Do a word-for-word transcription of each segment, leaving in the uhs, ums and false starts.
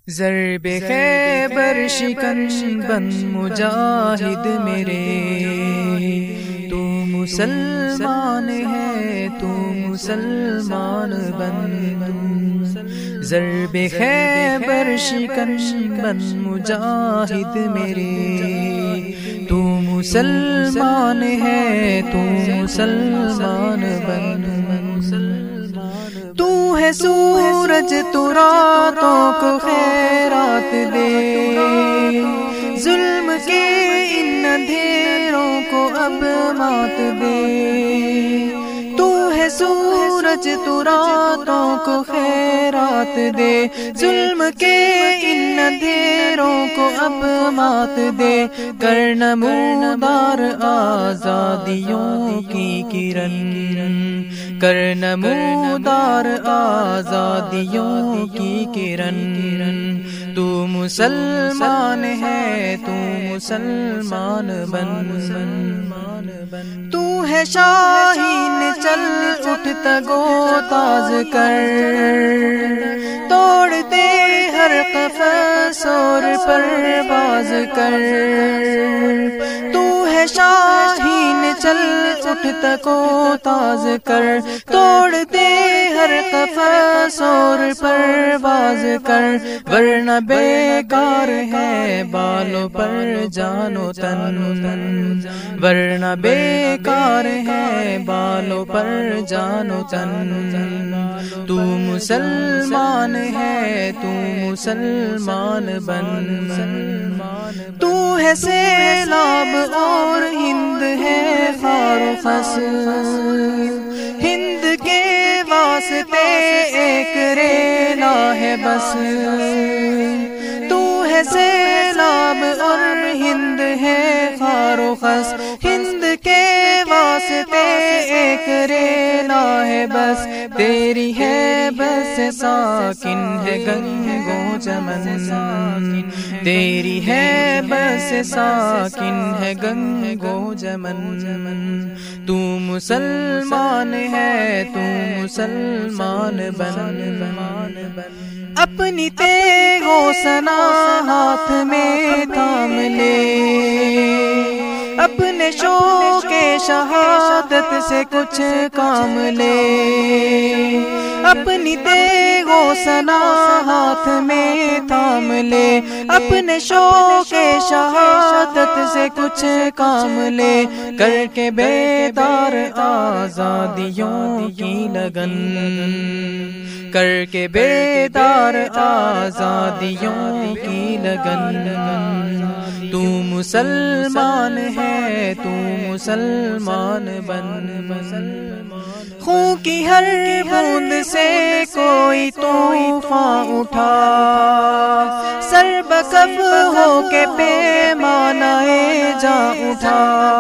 ضرب خیبر شکن بن مجاہد میرے، تو مسلمان ہے تو مسلمان بن، ضرب خیبر شکن بن مجاہد میرے، تو مسلمان ہے تو مسلمان بن، تو ہے سورج تو راتوں کو خیرات دے، ظلم کے ان اندھیروں کو اب مات دے، تو ہے سورج تو راتوں کو خیرات دے، ظلم کے ان اندھیروں کو اب مات دے، کر نمودار آزادیوں کی کرن، کر نمودار آزادیوں کی کرن، تو مسلمان ہے تو مسلمان بن، تو ہے شاہین چل اٹھ تگو تاز کر، توڑ دے ہر قفس اور پرواز کر، تو ہے شاہین چل اٹھ تگو تاز کر، توڑ دے ہر قفس اور پرواز کر، ورنہ بیکار ہے بالوں پر جان و تن، ورنہ بیکار ہے بالوں پر جان و تن، تو مسلمان ہے تو مسلمان بن، تو ہے سیلاب اور ہند ہے خار و خس، ہند کے واسطے ایک ریلا ہے بس، تو ہے سیلاب اور ہند ہے خار و خس، ہند کے واسطے ایک ریلا ہے بس، تیری ہے بس ساکن ہے گنگو چمن، تیری ہے بس ساکن ہے گنگو چمن، تو مسلمان ہے تو مسلمان بن، اپنی تیغ و سنا ہاتھ میں تھام لے، اپنے شوق شہادت سے کچھ کام لے، اپنی تیغ و سنا ہاتھ میں تھام لے، اپنے شوق شہادت سے کچھ کام لے، کر کے بیدار آزادیوں کی لگن، کر کے بیدار آزادیوں کی لگن، تو مسلمان ہے تو مسلمان بن، خون کی ہر بوند سے کوئی طوفان اٹھا، سر بکف ہو کے پیمانہ جاں اٹھا،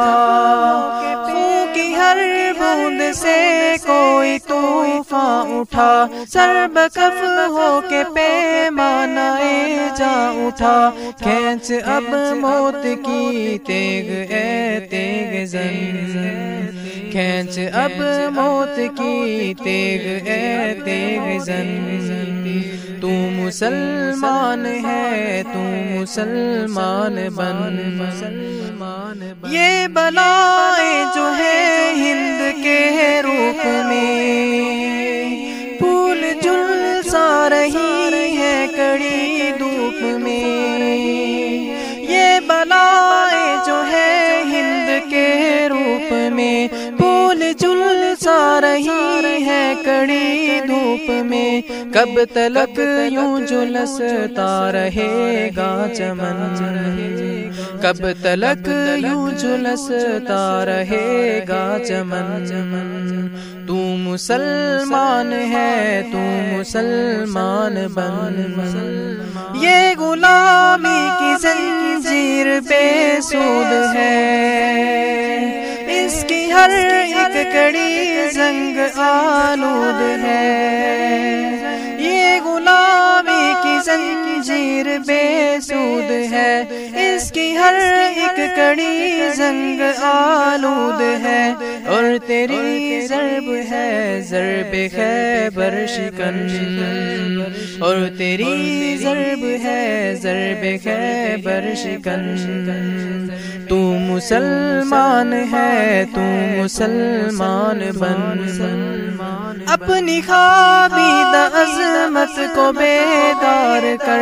خون کی ہر بوند سے کوئی طوفان اٹھا، سر بکف ہو کے پیمانہ جاں اٹھا، کھینچ اب موت کی تیغ اے تیغ زن، کھینچ اب موت کی تیغ اے تیغ زن، تو مسلمان ہے تو مسلمان بن، یہ بلائیں جو ہے ہند کے روپ میں، پھول جل سا رہی ہے کڑی دھوپ میں، یہ بلائیں جو ہے ہند کے روپ میں، پھول جل سا رہی ہے کڑی دھوپ میں، کب تلک یوں جلستا رہے گا چمن، کب تلک یوں جلستا رہے گا چمن، تو مسلمان ہے تو مسلمان بن، یہ غلامی کی زنجیر بے سود ہے، اس کی ہر ایک کڑی زنگ آلود ہے، یہ غلامی کی زنجیر بے سود ہے، اس کی ہر ایک کڑی زنگ آلود ہے، اور تیری ضرب ہے ضرب خیبر شکن، اور تیری ضرب ہے ضرب خیبر شکن۔ تو مسلمان ہے تو مسلمان بن، اپنی خوابیدہ عظمت کو بیدار کر،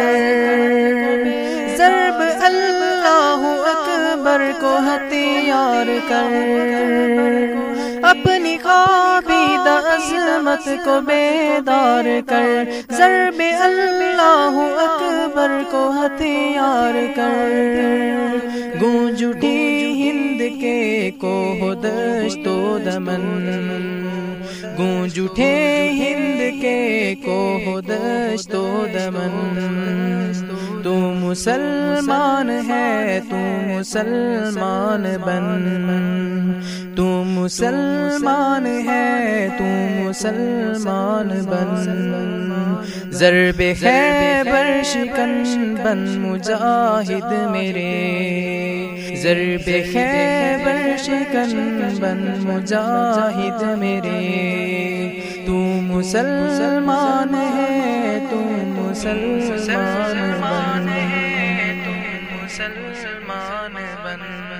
ضرب اللہ اکبر کو ہتھیار کر، اپنی خوابیدہ عظمت کو بیدار کر، ضرب اللہ اکبر کو ہتھیار کر۔ گونج اٹھی ہند کے کوہ دشت و دمن، گونج اٹھے ہند کے کوہ دشت و دمن۔ تو مسلمان ہے تو مسلمان بن، تو مسلمان ہے تو مسلمان بن، ضرب خیبر شکن بن مجاہد میرے، ضرب خیبر شکن بن مجاہد میرے۔ تو مسلمان ہے تو مسلمان بن، تو مسلمان بن۔